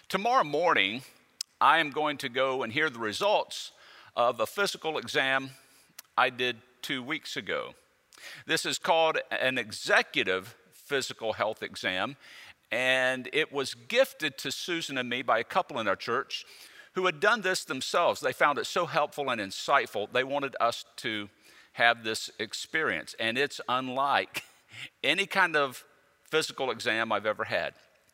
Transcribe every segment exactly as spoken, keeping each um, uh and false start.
Tomorrow morning, I am going to go and hear the results of a physical exam I did two weeks ago. This is called an executive physical health exam, and it was gifted to Susan and me by a couple in our church who had done this themselves. They found it so helpful and insightful, they wanted us to have this experience, and it's unlike any kind of physical exam I've ever had.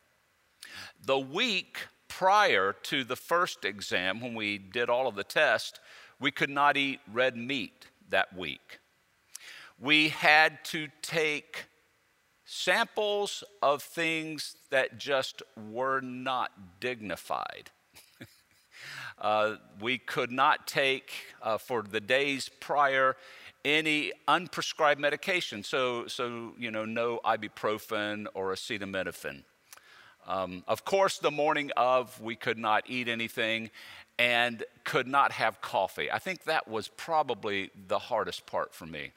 The week prior to the first exam, when we did all of the tests, we could not eat red meat that week. We had to take samples of things that just were not dignified. uh, we could not take, uh, for the days prior, any unprescribed medication. So, so you know, no ibuprofen or acetaminophen. Um, of course, the morning of, we could not eat anything and could not have coffee. I think that was probably the hardest part for me.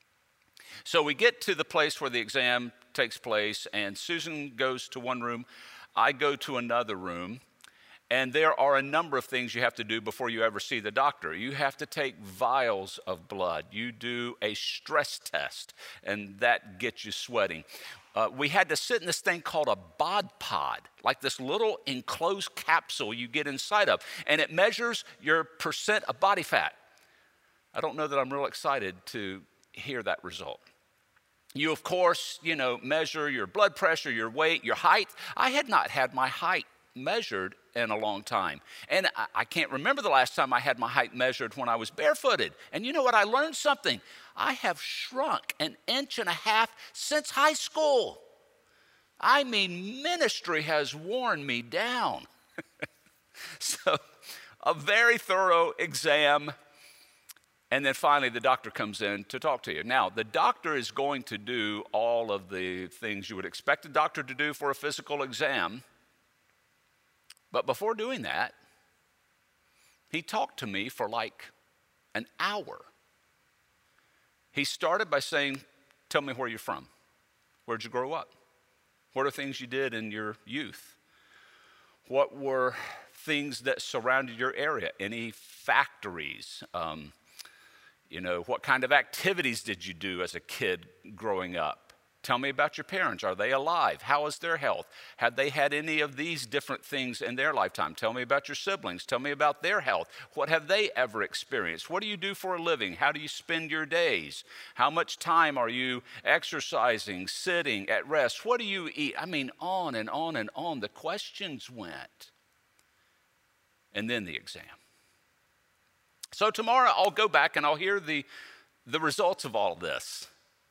So we get to the place where the exam takes place, and Susan goes to one room, I go to another room, and there are a number of things you have to do before you ever see the doctor. You have to take vials of blood. You do a stress test, and that gets you sweating. Uh, we had to sit in this thing called a bod pod, like this little enclosed capsule you get inside of, and it measures your percent of body fat. I don't know that I'm real excited to hear that result. You, of course, you know, measure your blood pressure, your weight, your height. I had not had my height measured in a long time. And I, I can't remember the last time I had my height measured when I was barefooted. And you know what? I learned something. I have shrunk an inch and a half since high school. I mean, ministry has worn me down. So, a very thorough exam. And then finally, the doctor comes in to talk to you. Now, the doctor is going to do all of the things you would expect a doctor to do for a physical exam. But before doing that, he talked to me for like an hour. He started by saying, tell me where you're from. Where'd you grow up? What are things you did in your youth? What were things that surrounded your area? Any factories? Um, you know, what kind of activities did you do as a kid growing up? Tell me about your parents. Are they alive? How is their health? Have they had any of these different things in their lifetime? Tell me about your siblings. Tell me about their health. What have they ever experienced? What do you do for a living? How do you spend your days? How much time are you exercising, sitting, at rest? What do you eat? I mean, on and on and on. The questions went. And then the exam. So tomorrow I'll go back and I'll hear the, the results of all this.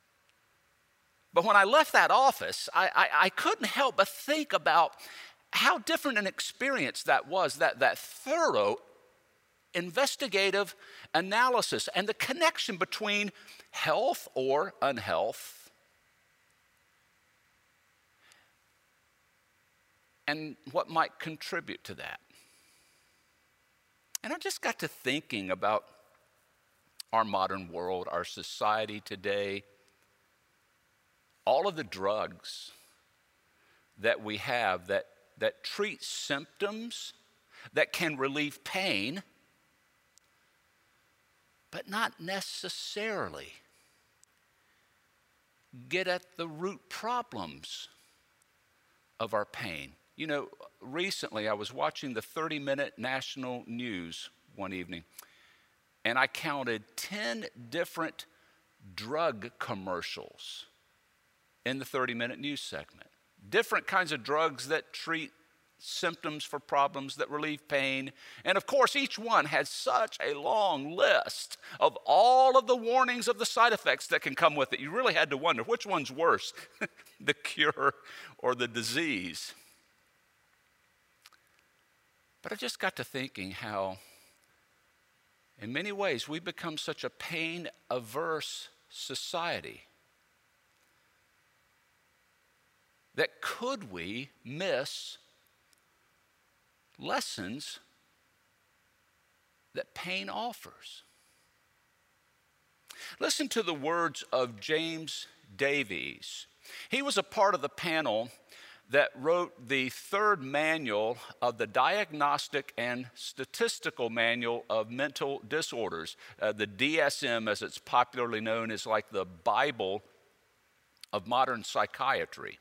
But when I left that office, I, I, I couldn't help but think about how different an experience that was, that, that thorough investigative analysis and the connection between health or unhealth and what might contribute to that. And I just got to thinking about our modern world, our society today, all of the drugs that we have that, that treat symptoms, that can relieve pain, but not necessarily get at the root problems of our pain. You know, recently I was watching the thirty-minute national news one evening, and I counted ten different drug commercials in the thirty-minute news segment. Different kinds of drugs that treat symptoms for problems, that relieve pain. And of course, each one has such a long list of all of the warnings of the side effects that can come with it. You really had to wonder, which one's worse, the cure or the disease? But I just got to thinking how, in many ways, we've become such a pain-averse society that could we miss lessons that pain offers? Listen to the words of James Davies. He was a part of the panel that wrote the third manual of the Diagnostic and Statistical Manual of Mental Disorders. Uh, the D S M, as it's popularly known, is like the Bible of modern psychiatry.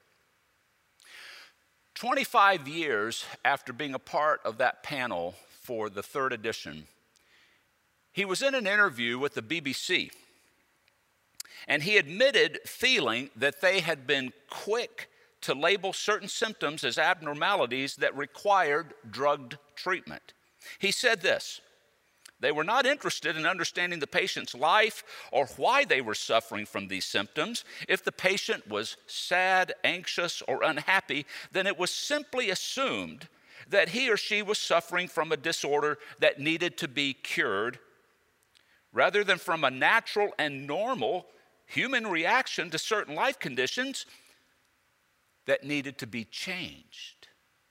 twenty-five years after being a part of that panel for the third edition, he was in an interview with the B B C, and he admitted feeling that they had been quick to label certain symptoms as abnormalities that required drugged treatment. He said this: they were not interested in understanding the patient's life or why they were suffering from these symptoms. If the patient was sad, anxious, or unhappy, then it was simply assumed that he or she was suffering from a disorder that needed to be cured, rather than from a natural and normal human reaction to certain life conditions that needed to be changed.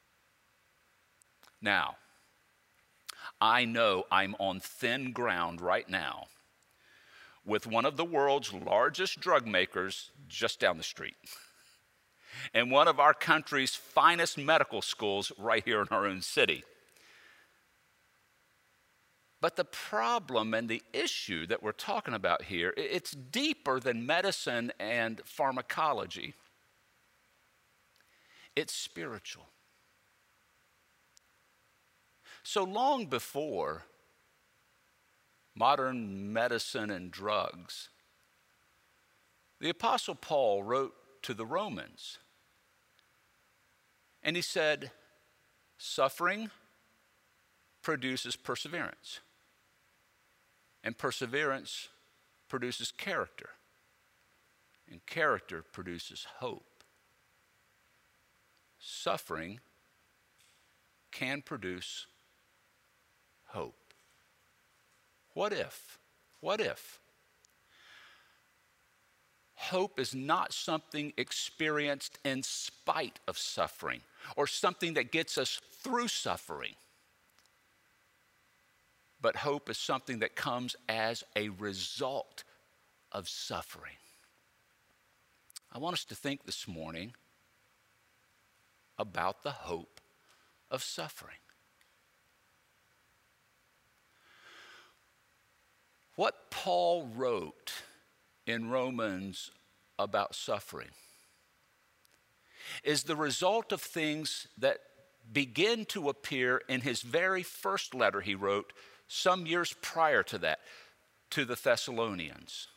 Now, I know I'm on thin ground right now with one of the world's largest drug makers just down the street, and one of our country's finest medical schools right here in our own city. But the problem and the issue that we're talking about here, it's deeper than medicine and pharmacology. It's spiritual. So long before modern medicine and drugs, the Apostle Paul wrote to the Romans, and he said, suffering produces perseverance, and perseverance produces character, and character produces hope. Suffering can produce hope. What if? What if? Hope is not something experienced in spite of suffering or something that gets us through suffering. But hope is something that comes as a result of suffering. I want us to think this morning about the hope of suffering. What Paul wrote in Romans about suffering is the result of things that begin to appear in his very first letter he wrote some years prior to that, to the Thessalonians.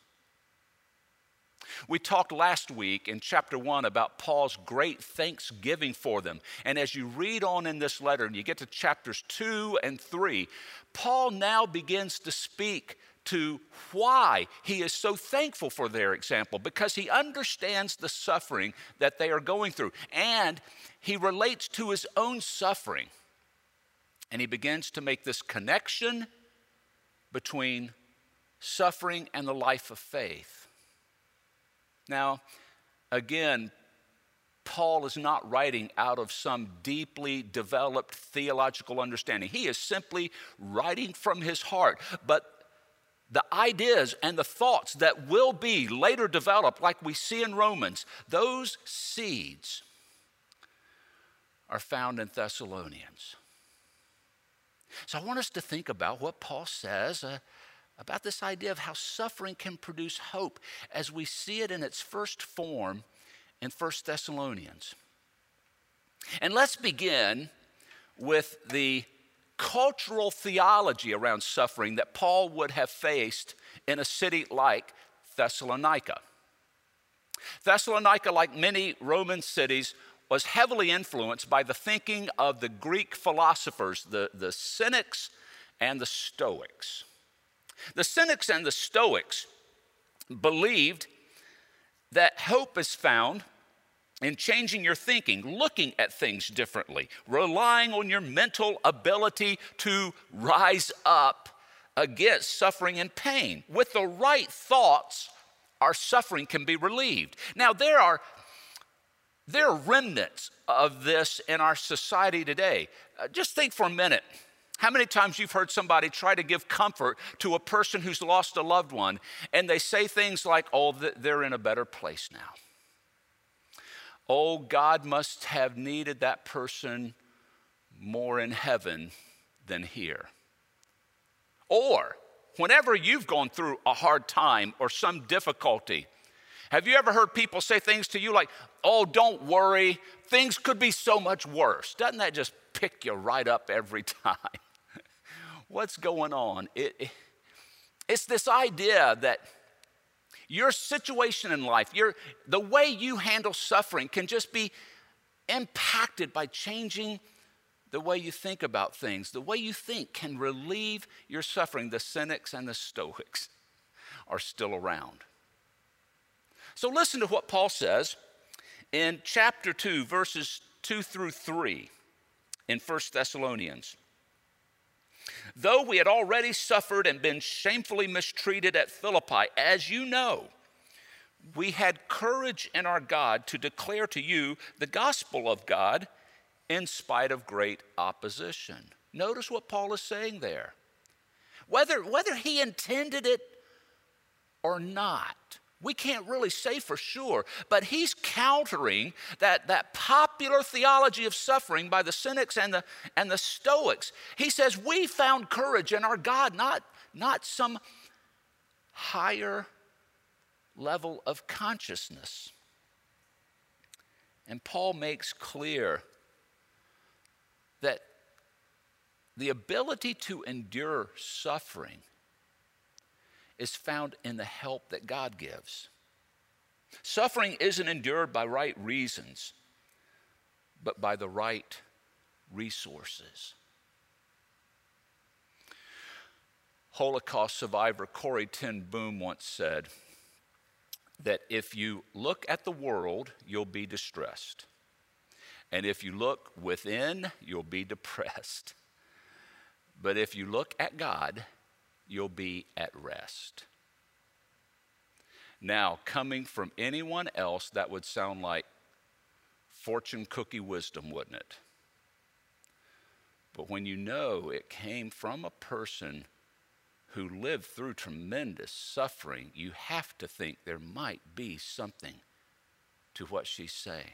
We talked last week in chapter one about Paul's great thanksgiving for them. And as you read on in this letter and you get to chapters two and three, Paul now begins to speak to why he is so thankful for their example, because he understands the suffering that they are going through. And he relates to his own suffering. And he begins to make this connection between suffering and the life of faith. Now, again, Paul is not writing out of some deeply developed theological understanding. He is simply writing from his heart. But the ideas and the thoughts that will be later developed, like we see in Romans, those seeds are found in Thessalonians. So I want us to think about what Paul says uh, about this idea of how suffering can produce hope as we see it in its first form in First Thessalonians. And let's begin with the cultural theology around suffering that Paul would have faced in a city like Thessalonica. Thessalonica, like many Roman cities, was heavily influenced by the thinking of the Greek philosophers, the, the Cynics and the Stoics. The Cynics and the Stoics believed that hope is found in changing your thinking, looking at things differently, relying on your mental ability to rise up against suffering and pain. With the right thoughts, our suffering can be relieved. Now, there are There are remnants of this in our society today. Uh, just think for a minute. How many times you've heard somebody try to give comfort to a person who's lost a loved one, and they say things like, oh, they're in a better place now. oh, God must have needed that person more in heaven than here. Or whenever you've gone through a hard time or some difficulty, have you ever heard people say things to you like, oh, don't worry, things could be so much worse? Doesn't that just pick you right up every time? What's going on? It, it, it's this idea that your situation in life, your, the way you handle suffering can just be impacted by changing the way you think about things. The way you think can relieve your suffering. The cynics and the stoics are still around. So listen to what Paul says in chapter two, verses two through three in First Thessalonians. Though we had already suffered and been shamefully mistreated at Philippi, as you know, we had courage in our God to declare to you the gospel of God in spite of great opposition. Notice what Paul is saying there. Whether, whether he intended it or not, we can't really say for sure, but he's countering that, that popular theology of suffering by the cynics and the, and the stoics. He says, we found courage in our God, not, not some higher level of consciousness. And Paul makes clear that the ability to endure suffering is found in the help that God gives. Suffering isn't endured by right reasons, but by the right resources. Holocaust survivor Corrie ten Boom once said that if you look at the world, you'll be distressed. And if you look within, you'll be depressed. But if you look at God, you'll be at rest. Now, coming from anyone else, that would sound like fortune cookie wisdom, wouldn't it? But when you know it came from a person who lived through tremendous suffering, you have to think there might be something to what she's saying.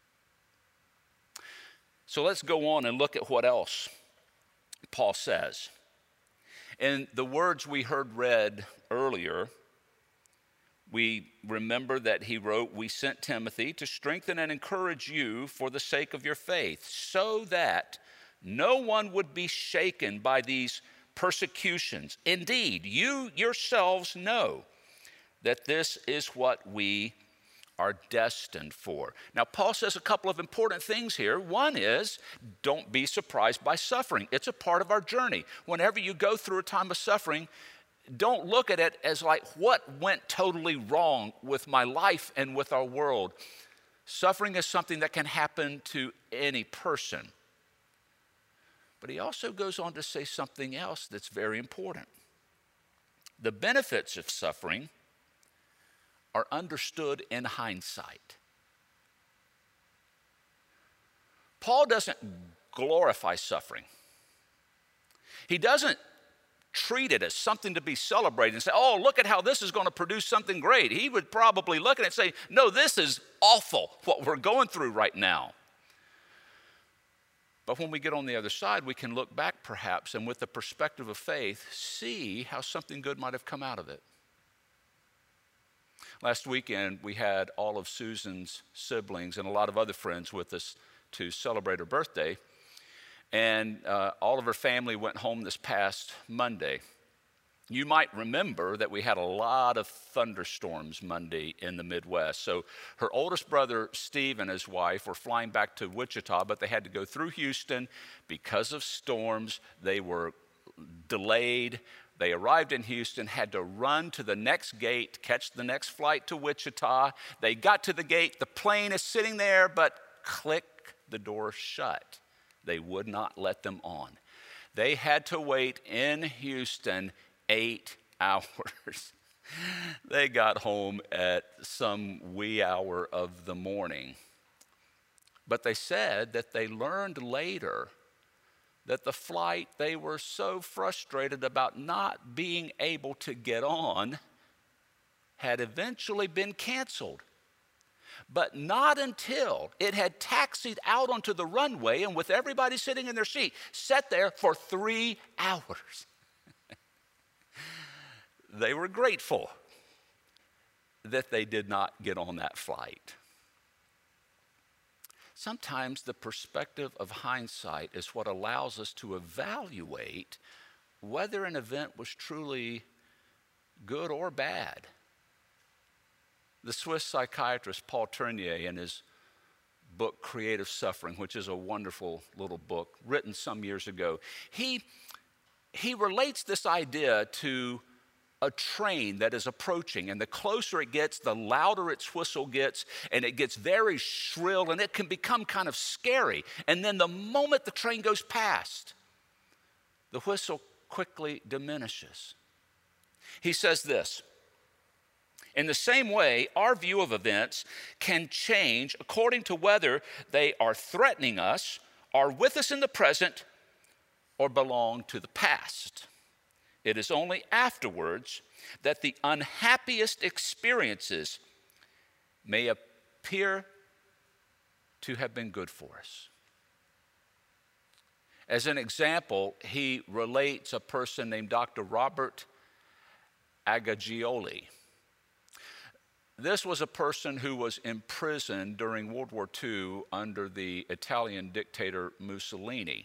So let's go on and look at what else Paul says. In the words we heard read earlier, we remember that he wrote, we sent Timothy to strengthen and encourage you for the sake of your faith, so that no one would be shaken by these persecutions. Indeed, you yourselves know that this is what we are destined for. Now, Paul says a couple of important things here. One is, don't be surprised by suffering. It's a part of our journey. Whenever you go through a time of suffering, don't look at it as like, what went totally wrong with my life and with our world? Suffering is something that can happen to any person. But he also goes on to say something else that's very important. The benefits of suffering are understood in hindsight. Paul doesn't glorify suffering. He doesn't treat it as something to be celebrated and say, oh, look at how this is going to produce something great. He would probably look at it and say, no, this is awful, what we're going through right now. But when we get on the other side, we can look back perhaps and with the perspective of faith, see how something good might have come out of it. Last weekend, we had all of Susan's siblings and a lot of other friends with us to celebrate her birthday. And uh, all of her family went home this past Monday. You might remember that we had a lot of thunderstorms Monday in the Midwest. So her oldest brother, Steve, and his wife were flying back to Wichita, but they had to go through Houston because of storms. They were delayed. They arrived in Houston, had to run to the next gate, catch the next flight to Wichita. They got to the gate. The plane is sitting there, but click, the door shut. They would not let them on. They had to wait in Houston eight hours. They got home at some wee hour of the morning. But they said that they learned later that the flight, they were so frustrated about not being able to get on, had eventually been canceled. But not until it had taxied out onto the runway and with everybody sitting in their seat, sat there for three hours. They were grateful that they did not get on that flight. Sometimes the perspective of hindsight is what allows us to evaluate whether an event was truly good or bad. The Swiss psychiatrist Paul Tournier, in his book Creative Suffering, which is a wonderful little book written some years ago, he, he relates this idea to a train that is approaching, and the closer it gets, the louder its whistle gets, and it gets very shrill, and it can become kind of scary. And then the moment the train goes past, the whistle quickly diminishes. He says this: in the same way, our view of events can change according to whether they are threatening us, are with us in the present, or belong to the past. It is only afterwards that the unhappiest experiences may appear to have been good for us. As an example, he relates a person named Doctor Robert Agagioli. This was a person who was imprisoned during World War Two under the Italian dictator Mussolini.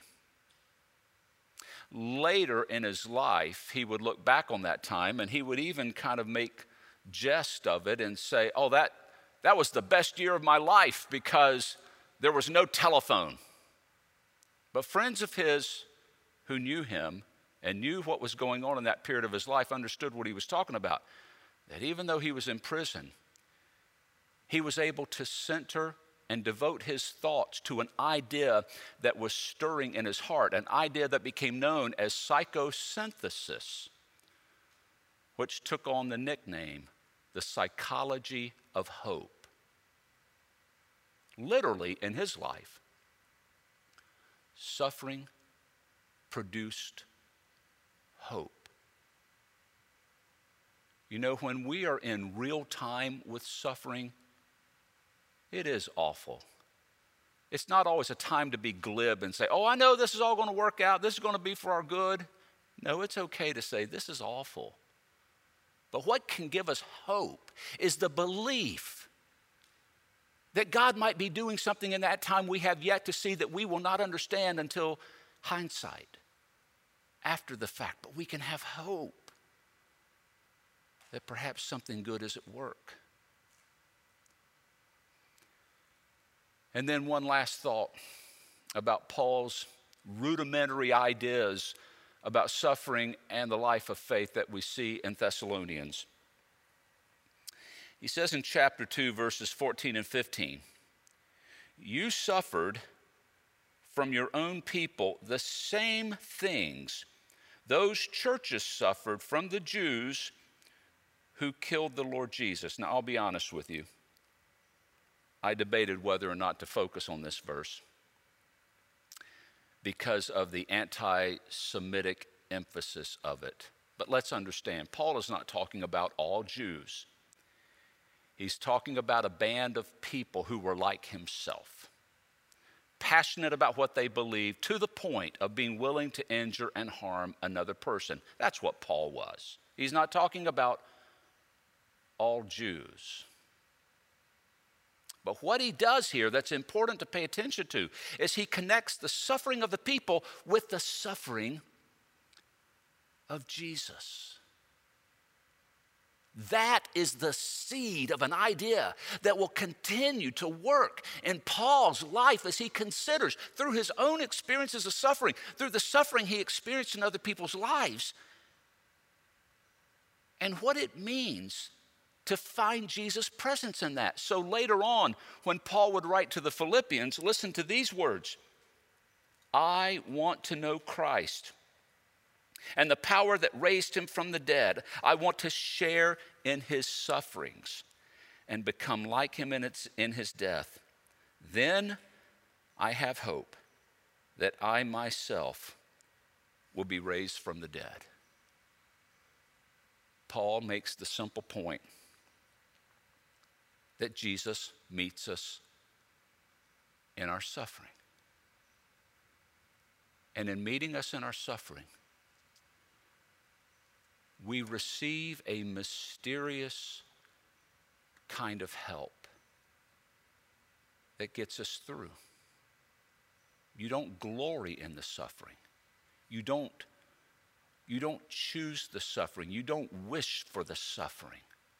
Later in his life, he would look back on that time and he would even kind of make jest of it and say, oh, that, that was the best year of my life because there was no telephone. But friends of his who knew him and knew what was going on in that period of his life understood what he was talking about. That even though he was in prison, he was able to center and devote his thoughts to an idea that was stirring in his heart, an idea that became known as psychosynthesis, which took on the nickname, the psychology of hope. Literally, in his life, suffering produced hope. You know, when we are in real time with suffering, it is awful. It's not always a time to be glib and say, oh, I know this is all going to work out. This is going to be for our good. No, it's okay to say, this is awful. But what can give us hope is the belief that God might be doing something in that time we have yet to see that we will not understand until hindsight, after the fact. But we can have hope that perhaps something good is at work. And then one last thought about Paul's rudimentary ideas about suffering and the life of faith that we see in Thessalonians. He says in chapter two, verses fourteen and fifteen, you suffered from your own people the same things those churches suffered from the Jews who killed the Lord Jesus. Now, I'll be honest with you. I debated whether or not to focus on this verse because of the anti-Semitic emphasis of it. But let's understand, Paul is not talking about all Jews. He's talking about a band of people who were like himself, passionate about what they believed to the point of being willing to injure and harm another person. That's what Paul was. He's not talking about all Jews. But what he does here that's important to pay attention to is he connects the suffering of the people with the suffering of Jesus. That is the seed of an idea that will continue to work in Paul's life as he considers through his own experiences of suffering, through the suffering he experienced in other people's lives, and what it means to find Jesus' presence in that. So later on, when Paul would write to the Philippians, listen to these words: I want to know Christ and the power that raised him from the dead. I want to share in his sufferings and become like him in, its, in his death. Then I have hope that I myself will be raised from the dead. Paul makes the simple point that Jesus meets us in our suffering. And in meeting us in our suffering, we receive a mysterious kind of help that gets us through. You don't glory in the suffering. You don't, you don't choose the suffering. You don't wish for the suffering.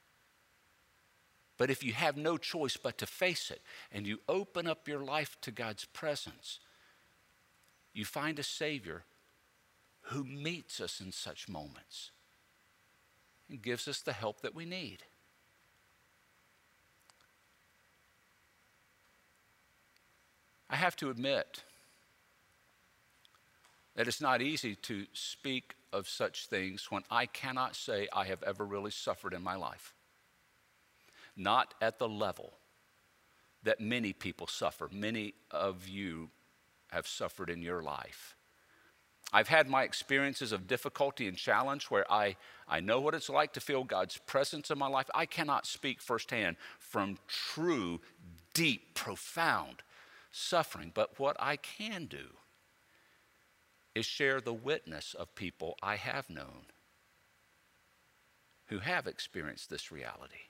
But if you have no choice but to face it, and you open up your life to God's presence, you find a Savior who meets us in such moments and gives us the help that we need. I have to admit that it's not easy to speak of such things when I cannot say I have ever really suffered in my life. Not at the level that many people suffer. Many of you have suffered in your life. I've had my experiences of difficulty and challenge where I, I know what it's like to feel God's presence in my life. I cannot speak firsthand from true, deep, profound suffering. But what I can do is share the witness of people I have known who have experienced this reality.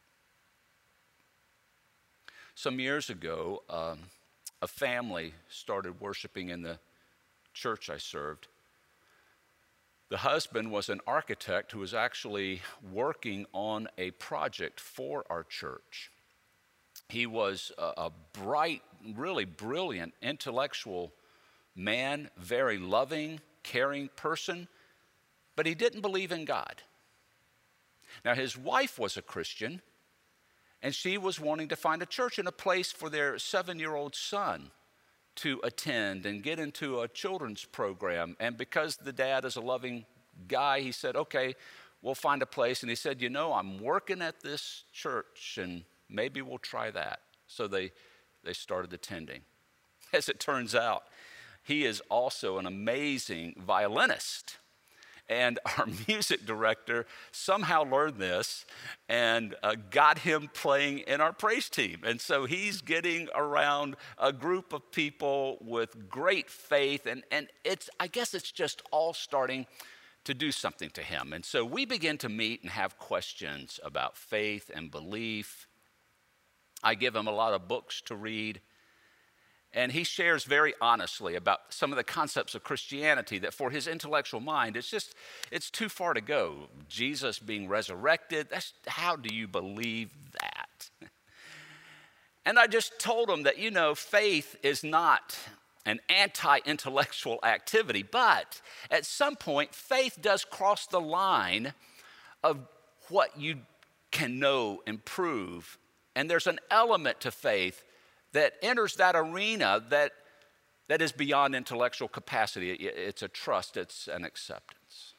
Some years ago, um, a family started worshiping in the church I served. The husband was an architect who was actually working on a project for our church. He was a, a bright, really brilliant, intellectual man, very loving, caring person, but he didn't believe in God. Now, his wife was a Christian, and she was wanting to find a church and a place for their seven-year-old son to attend and get into a children's program. And because the dad is a loving guy, he said, okay, we'll find a place. And he said, you know, I'm working at this church, and maybe we'll try that. So they, they started attending. As it turns out, he is also an amazing violinist. And our music director somehow learned this and uh, got him playing in our praise team. And so he's getting around a group of people with great faith. And, and it's, I guess it's just all starting to do something to him. And so we begin to meet and have questions about faith and belief. I give him a lot of books to read. And he shares very honestly about some of the concepts of Christianity that for his intellectual mind, it's just, it's too far to go. Jesus being resurrected, that's, how do you believe that? And I just told him that, you know, faith is not an anti-intellectual activity, but at some point, faith does cross the line of what you can know and prove. And there's an element to faith that enters that arena that, that is beyond intellectual capacity. It, it's a trust, it's an acceptance.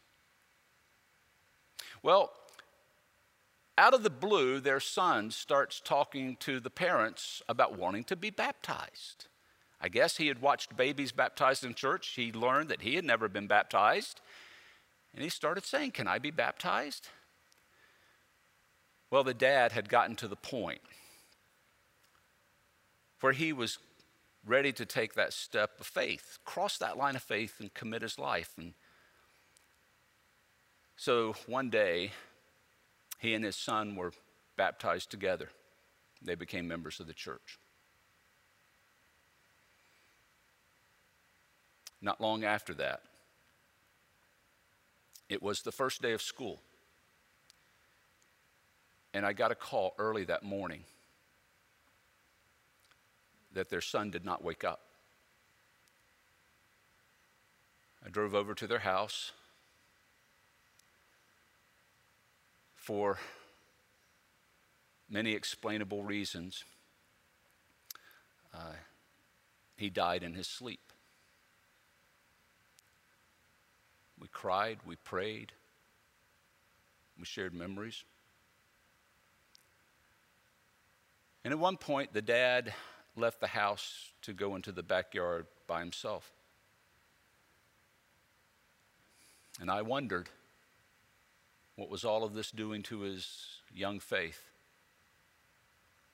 Well, out of the blue, their son starts talking to the parents about wanting to be baptized. I guess he had watched babies baptized in church. He learned that he had never been baptized. And he started saying, can I be baptized? Well, the dad had gotten to the point where he was ready to take that step of faith, cross that line of faith and commit his life. And so one day, he and his son were baptized together. They became members of the church. Not long after that, it was the first day of school. And I got a call early that morning that their son did not wake up. I drove over to their house. For many explainable reasons, uh, he died in his sleep. We cried, we prayed, we shared memories. And at one point, the dad left the house to go into the backyard by himself. And I wondered, what was all of this doing to his young faith?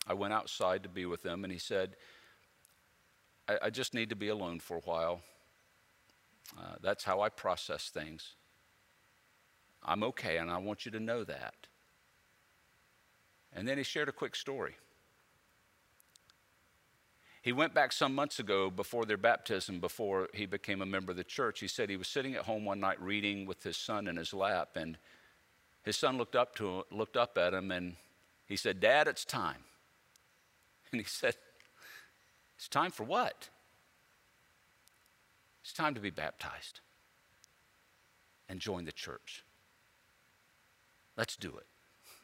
I went outside to be with him, and he said, I, I just need to be alone for a while. Uh, that's how I process things. I'm okay, and I want you to know that. And then he shared a quick story. He went back some months ago before their baptism, before he became a member of the church. He said he was sitting at home one night reading with his son in his lap, and his son looked up to looked up at him, and he said, "Dad, it's time." And he said, "It's time for what?" "It's time to be baptized and join the church. Let's do it."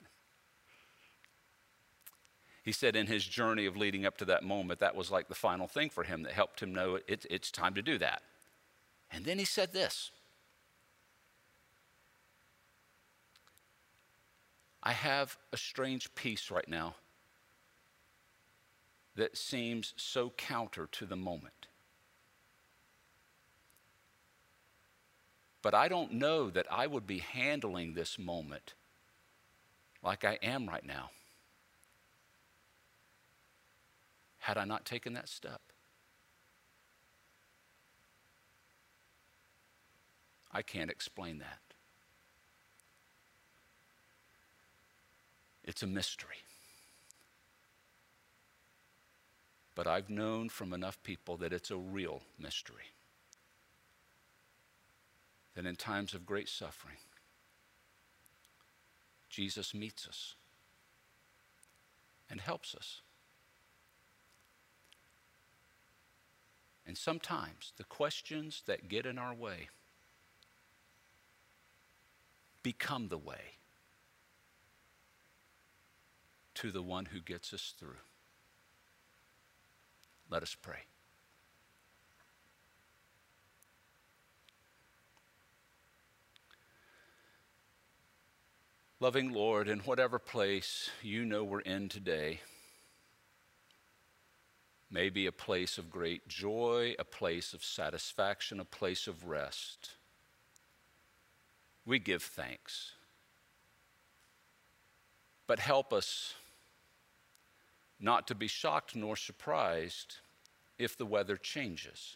He said in his journey of leading up to that moment, that was like the final thing for him that helped him know it, it's time to do that. And then he said this, "I have a strange peace right now that seems so counter to the moment. But I don't know that I would be handling this moment like I am right now had I not taken that step. I can't explain that. It's a mystery. But I've known from enough people that it's a real mystery. That in times of great suffering, Jesus meets us and helps us. And sometimes the questions that get in our way become the way to the one who gets us through. Let us pray. Loving Lord, in whatever place you know we're in today, maybe a place of great joy, a place of satisfaction, a place of rest, we give thanks. But help us not to be shocked nor surprised if the weather changes.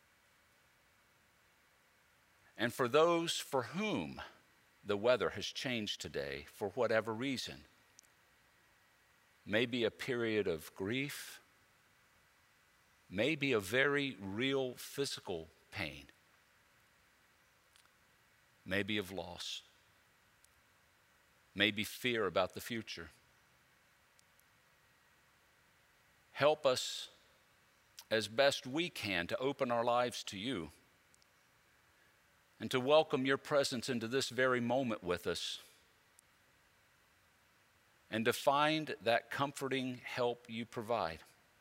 And for those for whom the weather has changed today, for whatever reason, maybe a period of grief, maybe a very real physical pain, maybe of loss, maybe fear about the future. Help us as best we can to open our lives to you and to welcome your presence into this very moment with us and to find that comforting help you provide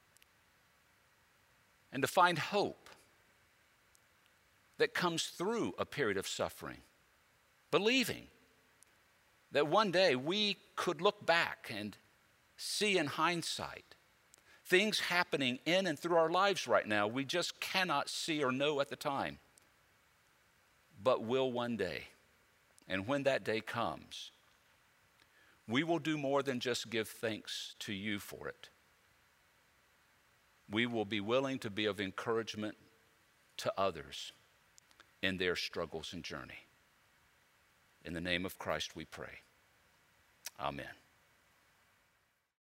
and to find hope that comes through a period of suffering, believing that one day we could look back and see in hindsight things happening in and through our lives right now we just cannot see or know at the time, but will one day. And when that day comes, we will do more than just give thanks to you for it. We will be willing to be of encouragement to others in their struggles and journey. In the name of Christ we pray. Amen.